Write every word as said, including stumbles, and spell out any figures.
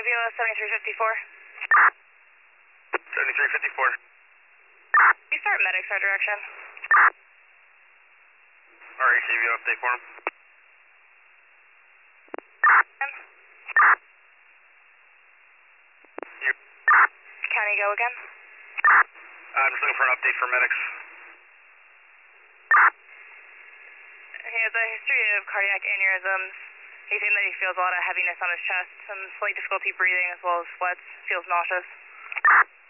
Avila seventy-three fifty-four. seventy-three fifty-four. You start medics our direction. R A C V update for him. Yep. County, go again. I'm just looking for an update for medics. He has a history of cardiac aneurysms. He's saying that he feels a lot of heaviness on his chest, some slight difficulty breathing as well as sweats, feels nauseous.